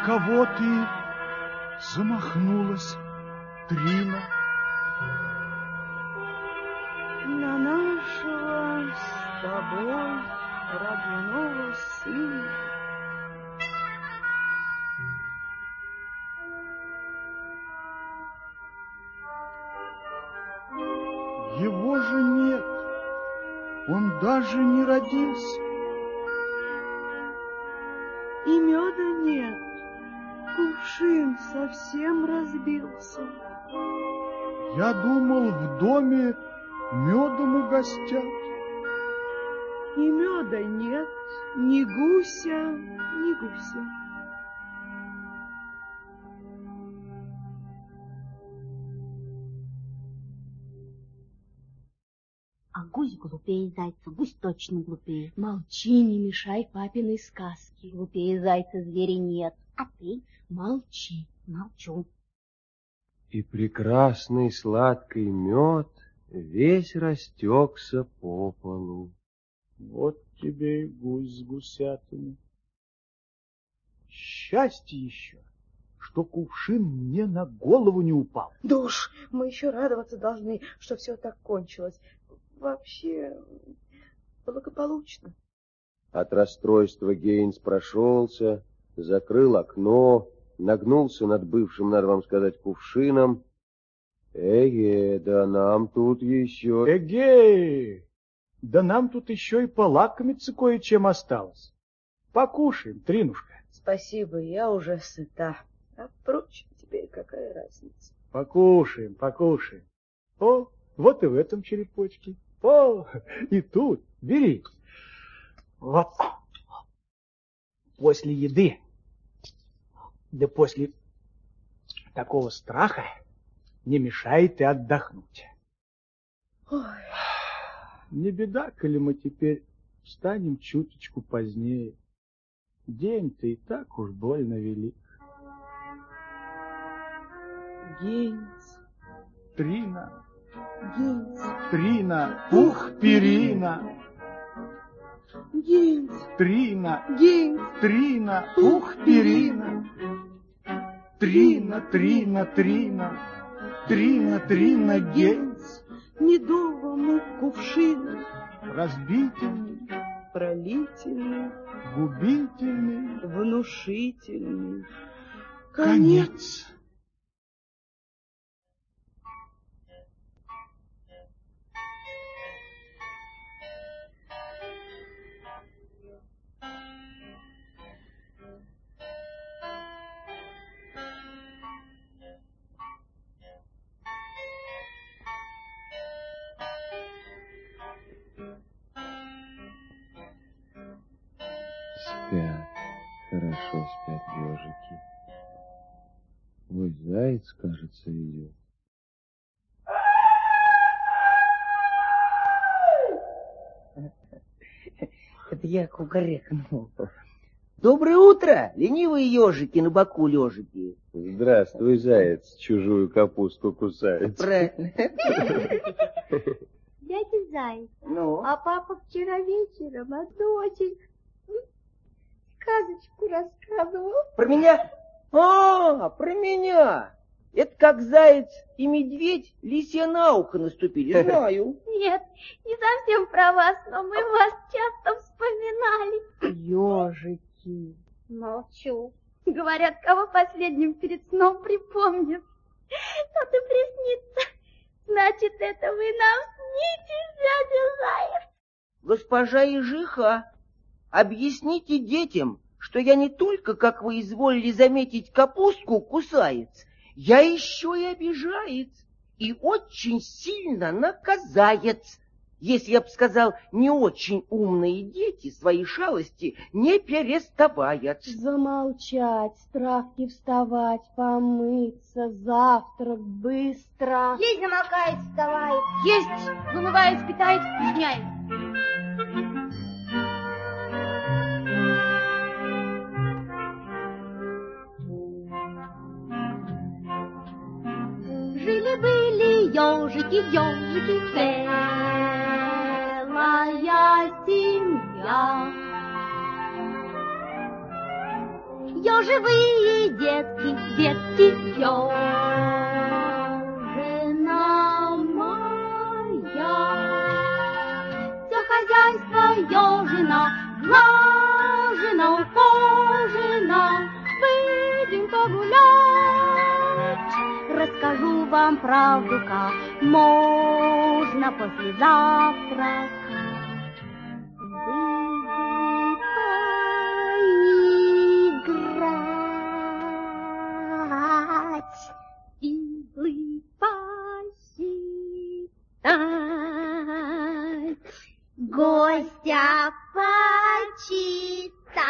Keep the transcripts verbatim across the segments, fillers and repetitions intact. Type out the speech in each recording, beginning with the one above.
кого ты замахнулась, Трина? На нашего с тобой родного сына. Его же нет, он даже не родился. И меда нет, кувшин совсем разбился. Я думал, в доме медом угостят. И меда нет, ни гуся, ни гуся. А гусь глупее зайца, гусь точно глупее. Молчи, не мешай папиной сказке. Глупее зайца зверя нет. А ты? Молчи. Молчу. И прекрасный сладкий мед весь растекся по полу. Вот тебе и гусь с гусятами. Счастье еще, что кувшин мне на голову не упал. Да уж, мы еще радоваться должны, что все так кончилось. Вообще благополучно. От расстройства Гейнс прошелся, закрыл окно, нагнулся над бывшим, надо вам сказать, кувшином. Эге, да нам тут еще... Эге, да нам тут еще и полакомиться кое-чем осталось. Покушаем, Тринушка. Спасибо, я уже сыта. А впрочем, теперь какая разница? Покушаем, покушаем. О, вот и в этом черепочке. О, и тут, бери. Вот. После еды, да после такого страха не мешает и отдохнуть. Ой. Не беда, коли мы теперь встанем чуточку позднее. День-то и так уж больно велик. Гейнс. Трина. Гейнс. Трина. Ух, перина. Гейнс. Трина. Гейнс. Трина. Ух, перина. Трина, Трина, Трина. Трина, Трина, Гейнс. Медовому кувшину. Разбительный, Пролительный. губительный. Внушительный. Конец. Спят, хорошо спят ежики. Ой, заяц, кажется, идет. Это я кукарекнул. Доброе утро, ленивые ежики на боку лежики. Здравствуй, заяц, чужую капусту кусает. Правильно. Дядя Заяц, Ну? а папа вчера вечером одну очень сказочку рассказывал. Про меня? А, про меня. Это как заяц и медведь лисья на ухо наступили, знаю. Нет, не совсем про вас, но мы вас часто вспоминали. Ежики. Молчу. Говорят, кого последним перед сном припомнят, тот и приснится. Значит, это вы нам снитесь, дядя Заяц. Госпожа Ежиха, объясните детям, что я не только, как вы изволили заметить, капустку кусаец, я еще и обижаец и очень сильно наказаец, если я бы сказал, не очень умные дети свои шалости не переставают. Замолчать, с травки вставать, помыться, завтрак быстро. Есть замолкает, вставает. Есть вымывает, питает, изменяет. Жили-были ежики, ежики, целая семья. ежевые детки, детки, ежина моя. Все хозяйство ежина, глажена, ухожена. Выйдем погулять, расскажу вам правду, как можно после завтрака. Иглы посчитать, гостя почитать.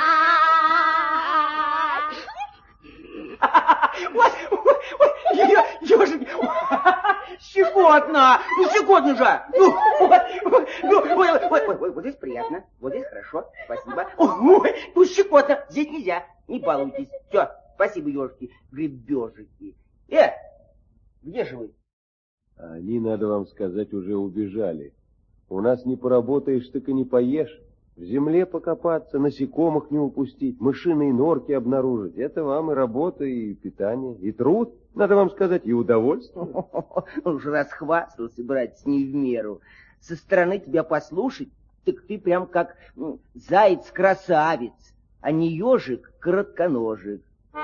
Ой, ой, ой, ежик, щекотно, ну щекотно же. Ну, ой, ой, ой, ой, ой, ой, вот здесь приятно, вот здесь хорошо, спасибо. Ой, ну щекотно, здесь нельзя, не балуйтесь. Все, спасибо, ежики, гребежики. Э, где же вы? Они, надо вам сказать, уже убежали. У нас не поработаешь, так и не поешь. В земле покопаться, насекомых не упустить, мышиные норки обнаружить. Это вам и работа, и питание, и труд, надо вам сказать, и удовольствие. Уж расхвастался, братец, не в меру. Со стороны тебя послушать, так ты прям как ну, заяц-красавец, а не ежик-коротконожик.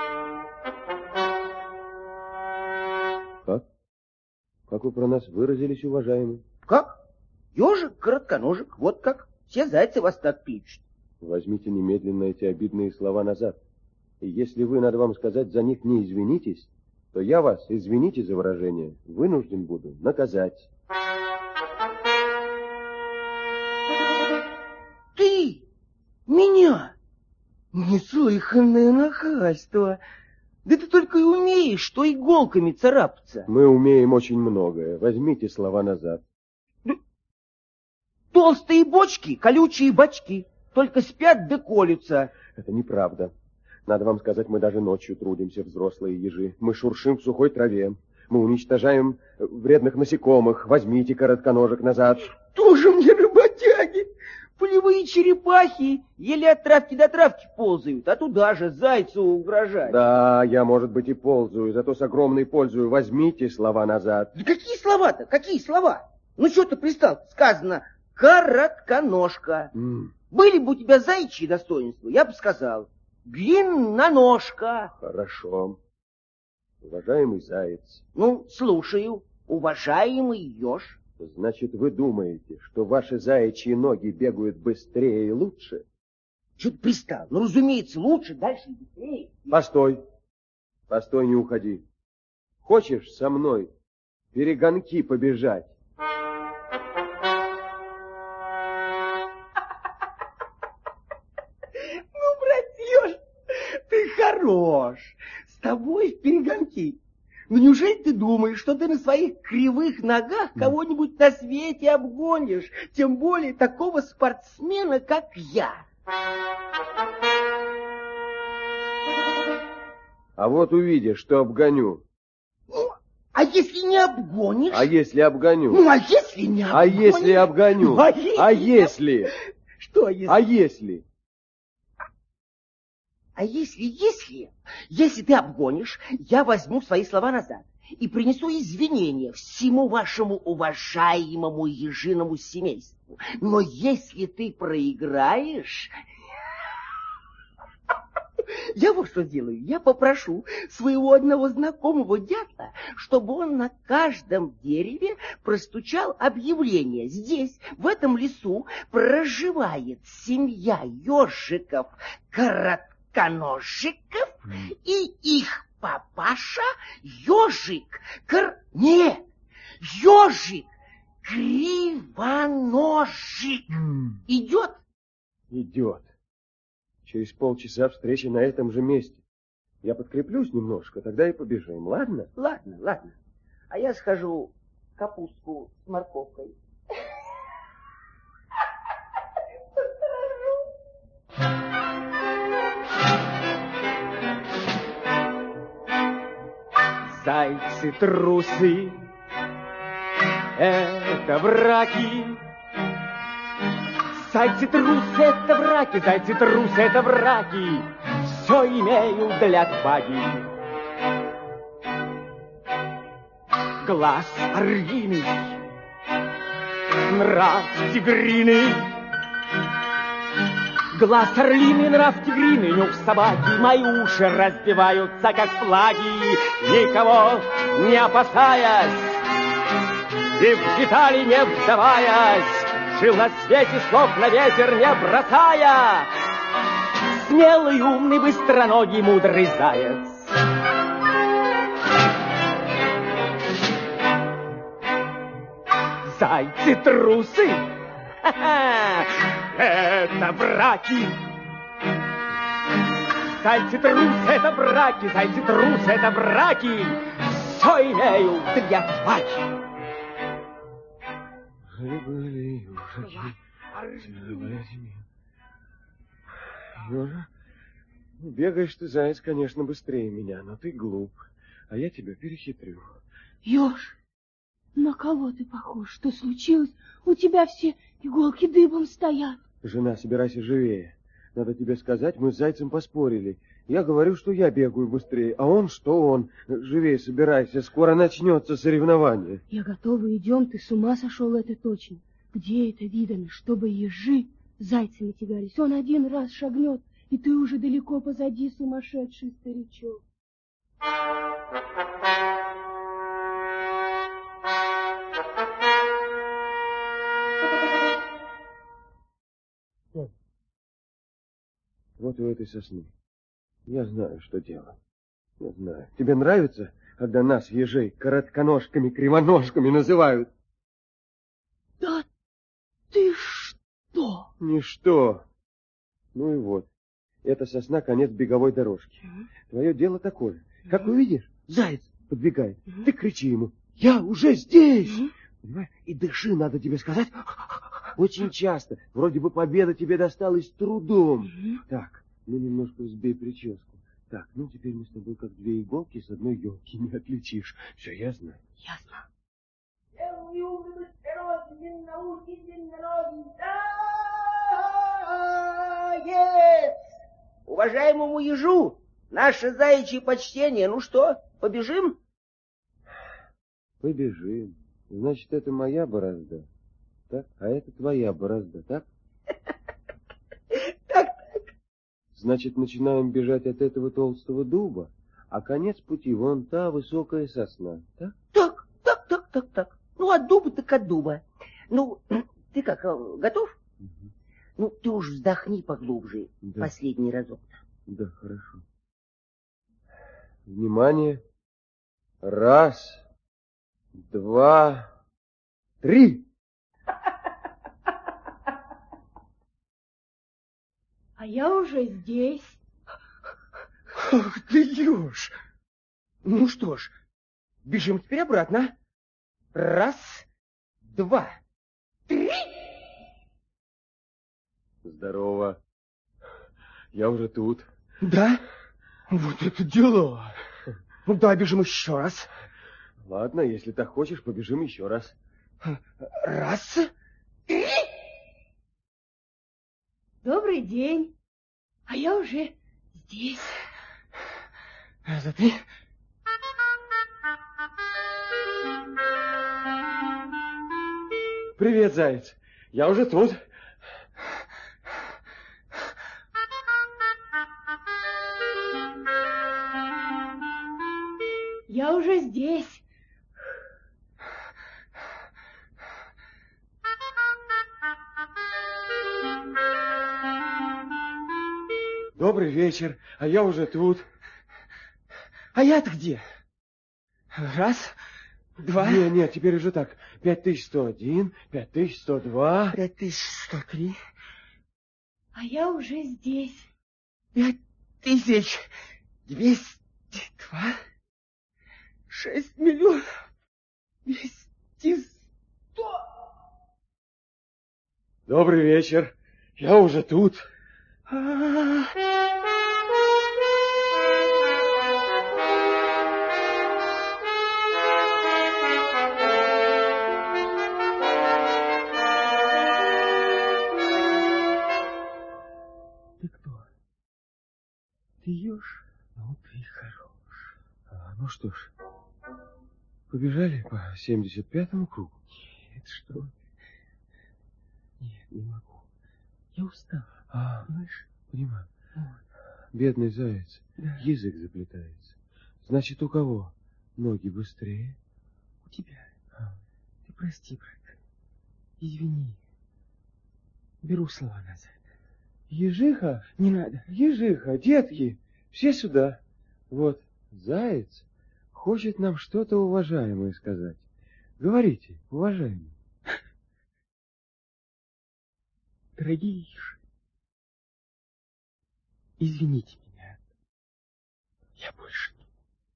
Как? Как вы про нас выразились, уважаемый? Как? Ежик-коротконожик, вот как. Все зайцы вас так кличут. Возьмите немедленно эти обидные слова назад. И если вы, надо вам сказать, за них не извинитесь, то я вас, извините за выражение, вынужден буду наказать. Ты? Меня? Неслыханное нахальство. Да ты только и умеешь, что иголками царапаться. Мы умеем очень многое. Возьмите слова назад. Толстые бочки, колючие бочки, только спят да колются. Это неправда. Надо вам сказать, мы даже ночью трудимся, взрослые ежи. Мы шуршим в сухой траве. Мы уничтожаем вредных насекомых. Возьмите коротконожек назад. Тоже мне работяги. Полевые черепахи еле от травки до травки ползают, а туда же зайцу угрожать. Да, я, может быть, и ползаю, зато с огромной пользой. Возьмите слова назад. Да какие слова-то? Какие слова? Ну что ты пристал? Сказано коротконожка. Mm. Были бы у тебя заячьи достоинства, я бы сказал длинноножка. Хорошо. Уважаемый заяц. Ну, слушаю, уважаемый еж. Значит, вы думаете, что ваши заячьи ноги бегают быстрее и лучше? Чё ты пристал? Ну, разумеется, лучше, дальше и быстрее. Постой. Постой, не уходи. Хочешь со мной перегонки побежать? Ну, братьёж, ты хорош. С тобой в перегонки. Ну, неужели ты думаешь, что ты на своих кривых ногах кого-нибудь на свете обгонишь? Тем более такого спортсмена, как я. А вот увидишь, что обгоню. Ну, а если не обгонишь? А если обгоню? Ну, а если не обгонишь? А если обгоню? Ну, а если? А если? Что если? А если? А если, если, если ты обгонишь, я возьму свои слова назад и принесу извинения всему вашему уважаемому ежиному семейству. Но если ты проиграешь, я вот что сделаю. Я попрошу своего одного знакомого дятла, чтобы он на каждом дереве простучал объявление. Здесь, в этом лесу, проживает семья ежиков коротконожиков, и их папаша ежик кр... Нет, ежик кривоножик. Идет? Идет. Через полчаса встреча на этом же месте. Я подкреплюсь немножко, тогда и побежим, ладно? Ладно, ладно. А я схожу капустку с морковкой. Зайцы-трусы — это враги. Зайцы-трусы — это враги, зайцы-трусы — это враги. все имею для отваги. Глаз орлиный, нрав тигриный. Глаз орлиный, нрав тигриный, нюх собаки, мои уши разбиваются, как флаги, никого не опасаясь и в детали не вдаваясь, жил на свете, слов на ветер не бросая, смелый, умный, быстроногий, мудрый заяц. Зайцы-трусы, это браки. Зайцы-трусы, это браки, зайцы-трусы, это браки. Все имею для отваги. Жили-были ежики, жили-были. Ежа, бегаешь ты, заяц, конечно, быстрее меня, но ты глуп, а я тебя перехитрю. Еж, на кого ты похож? Что случилось? У тебя все иголки дыбом стоят. Жена, собирайся живее. Надо тебе сказать, мы с зайцем поспорили. Я говорю, что я бегаю быстрее, а он, что он. Живее собирайся, скоро начнется соревнование. Я готова, идем, ты с ума сошел, это точно. Где это видано, чтобы ежи зайцами тягались? Он один раз шагнет, и ты уже далеко позади, сумасшедший старичок. Вот у этой сосны. Я знаю, что делать. Я знаю. Тебе нравится, когда нас, ежей, коротконожками, кривоножками называют? Да ты что? Ничто. Ну и вот. Эта сосна — конец беговой дорожки. Mm-hmm. Твое дело такое. Mm-hmm. Как увидишь, заяц подбегает. Mm-hmm. Ты кричи ему: «Я уже здесь!» Mm-hmm. Понимаешь? И дыши, надо тебе сказать, очень часто. Вроде бы победа тебе досталась трудом. Mm-hmm. Так, ну немножко взбей прическу. Так, ну теперь мы с тобой как две иголки с одной елки, не отличишь. Все ясно? Ясно. Уважаемому ежу, наше заячье почтение. Ну что, побежим? Побежим. Значит, это моя борозда, так? А это твоя борозда, так? Так, так. Значит, начинаем бежать от этого толстого дуба, а конец пути вон та высокая сосна, так? Так, так, так, так, так. Ну, от дуба так от дуба. Ну, ты как, готов? Угу. Ну, ты уж вздохни поглубже, да. Последний разок. Да, хорошо. Внимание. Раз, два, три. А я уже здесь. Ах ты, еж! Ну что ж, бежим теперь обратно. Раз, два, три. Здорово. Я уже тут. Да? Вот это дела. Ну, давай бежим еще раз. Ладно, если так хочешь, побежим еще раз. Раз, три. Добрый день. А я уже здесь. Это ты? Привет, заяц. Я уже тут. Я уже здесь. Добрый вечер, а я уже тут. А я-то где? Раз, два... Нет, нет, теперь уже так. Пять тысяч сто один, пять тысяч сто два... Пять тысяч сто три... А я уже здесь. Пять тысяч двести два... Шесть миллионов... Двести сто... Добрый вечер, я уже тут. А-а-а. Ты кто? Ты пойдешь. Ну, ты хорош. А, ну что ж, побежали по семьдесят пятому кругу? Нет, что ты. Нет, не могу. Я устал. А, Слышь? понимаю. Вот. Бедный заяц, Да. язык заплетается. Значит, у кого ноги быстрее? У тебя. А. Ты прости, брат. Извини. Беру слова назад. Ежиха? Не надо. Ежиха, детки, все сюда. Вот, заяц хочет нам что-то уважаемое сказать. Говорите, уважаемый. Дорогие, извините меня. Я больше не...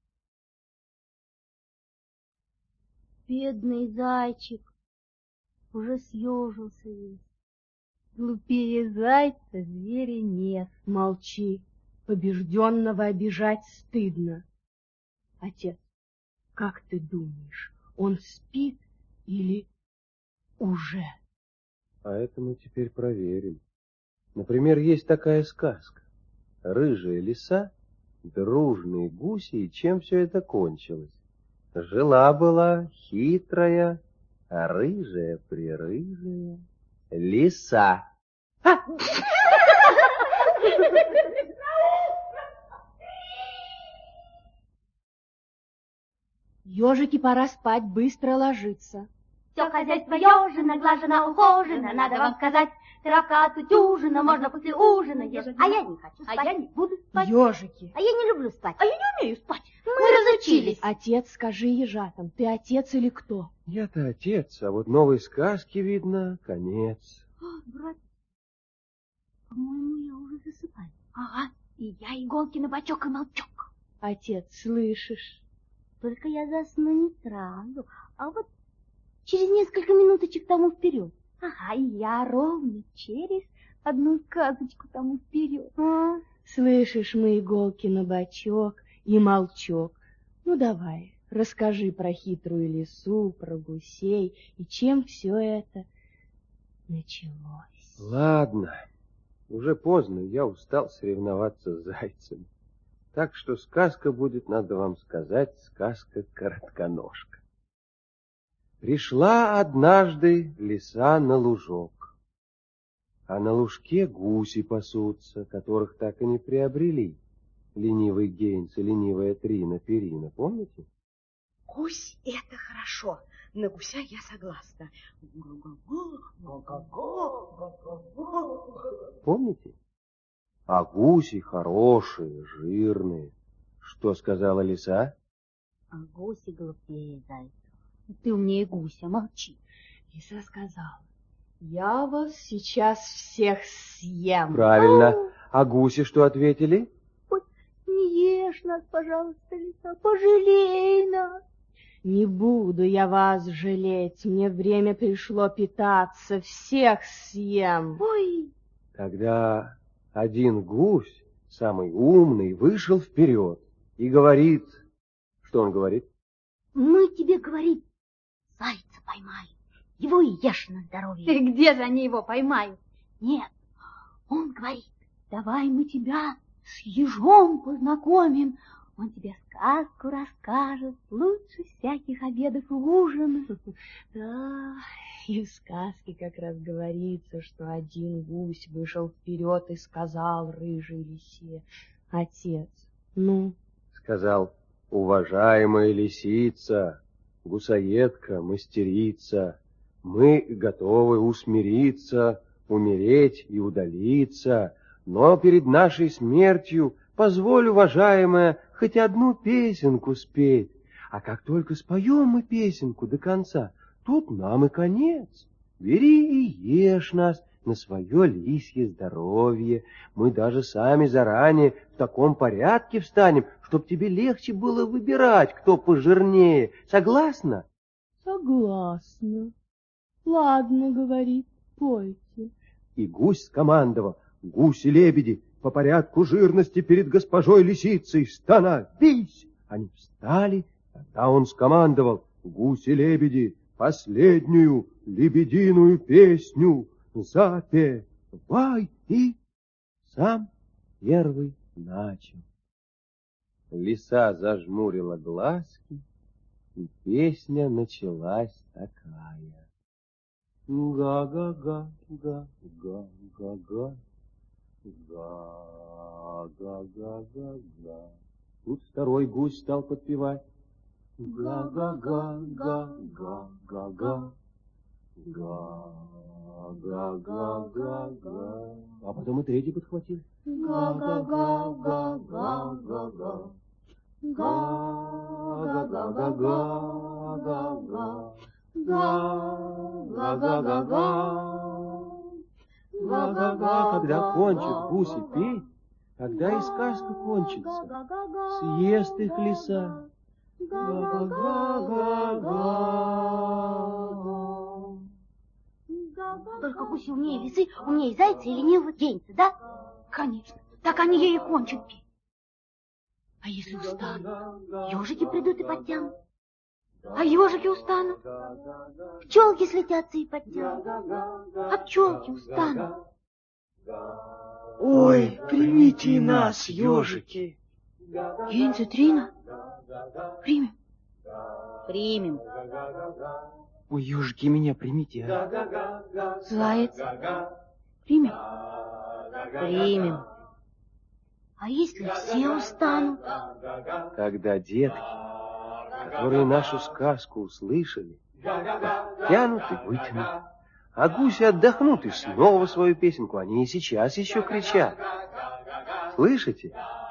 Бедный зайчик уже съежился весь. Глупее зайца зверя нет. Молчи, побежденного обижать стыдно. Отец, как ты думаешь, он спит или уже? А это мы теперь проверим. Например, есть такая сказка. Рыжая лиса, дружные гуси, и чем все это кончилось? Жила-была хитрая, а рыжая-прирыжая лиса. Ежики, пора спать, быстро ложиться. Все хозяйство ежина, глажено, ухожено, надо вам сказать. Травка отутюжена, можно после ужина ежик. А я не хочу спать. А я не буду спать. Ежики. А я не люблю спать. А я не умею спать. Мы, Мы разучились. Отец, скажи ежатам, ты отец или кто? Я-то отец, а вот новой сказки, видно, конец. О, брат, по-моему, я уже засыпаю. Ага, и я иголки на бочок и молчок. Отец, слышишь? Только я засну не сразу, а вот через несколько минуточек тому вперед. Ага, и я ровно через одну сказочку тому вперед. А? Слышишь, мы иголки на бочок и молчок. Ну, давай, расскажи про хитрую лису, про гусей и чем все это началось. Ладно, уже поздно, я устал соревноваться с зайцем. Так что сказка будет, надо вам сказать, сказка-коротконожка. Пришла однажды лиса на лужок, а на лужке гуси пасутся, которых так и не приобрели. Ленивый Гейнс и ленивая Трина Перина, помните? Гусь — это хорошо. На гуся я согласна. Помните? А гуси хорошие, жирные. Что сказала лиса? А гуси глупее зайца. Ты умнее гуся, молчи. Лиса сказала: я вас сейчас всех съем. Правильно. А гуси что ответили? Ой, не ешь нас, пожалуйста, лиса, пожалей нас. Не буду я вас жалеть, мне время пришло питаться, всех съем. Ой. Тогда один гусь, самый умный, вышел вперед и говорит... Что он говорит? Мы тебе, говорит, зайца поймаем, его и ешь на здоровье. И где же они его поймают? Нет, он говорит, давай мы тебя с ежом познакомим. Он тебе сказку расскажет лучше всяких обедов и ужинов. Да, и в сказке как раз говорится, что один гусь вышел вперед и сказал рыжей лисе: отец, ну? Сказал: уважаемая лисица, гусоедка, мастерица, мы готовы усмириться, умереть и удалиться, но перед нашей смертью позволь, уважаемая, хоть одну песенку спеть. А как только споем мы песенку до конца, тут нам и конец. Бери и ешь нас на свое лисье здоровье. Мы даже сами заранее в таком порядке встанем, чтоб тебе легче было выбирать, кто пожирнее. Согласна? Согласна. Ладно, говорит, пойте. И гусь скомандовал: гуси-лебеди, по порядку жирности перед госпожой лисицей становись! Они встали, тогда он скомандовал: гуси-лебеди, последнюю лебединую песню запевай, и сам первый начал. Лиса зажмурила глазки, и песня началась такая. Га-га-га, га-га-га-га, га-га-га-га-га. Тут второй гусь стал подпевать. Га-га-га-га-га-га-га, га-га-га-га-га. А потом и третий подхватил. Га-га-га-га-га-га-га, га-га-га-га-га-га, га-га-га-га. Га-га-га. Когда кончат гуси петь, тогда и сказка кончится. Съест их лиса. Только гуси умнее лисы, умнее зайца и ленивого генца, да? Конечно. Так они ей и кончат петь. А если устанут, ежики придут и подтянут. А ежики устанут, пчелки слетятся и подтянут. А пчелки устанут. Ой, примите нас, ежики. Генц и Трина? Примем? Примем. Ой, ежики, меня примите, а? Заяц? Примем? Примем. А если все устанут? Когда детки, которые нашу сказку услышали, тянут и вытянут. А гуси отдохнут и снова свою песенку. Они и сейчас еще кричат. Слышите?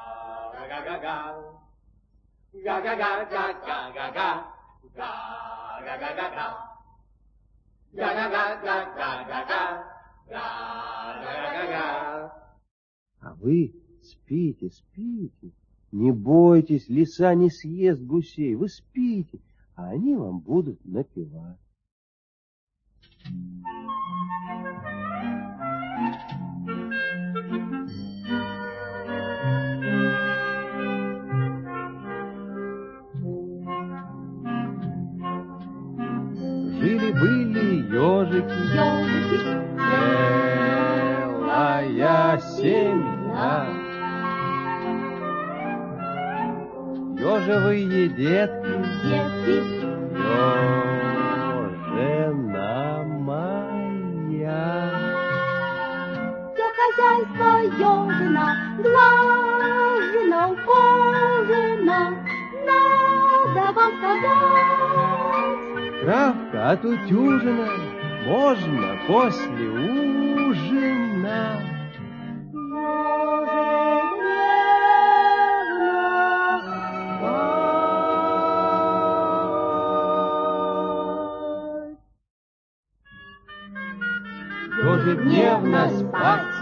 А вы спите, спите. Не бойтесь, лиса не съест гусей. Вы спите, а они вам будут напевать. Жили-были ежики, Ежики. целая семья. Ежевые детки, Детки. ежена моя. Все хозяйство ежина, глажено, ухожено, надо вам сказать. Травка отутюжена, можно после ужина. Ежедневно спать.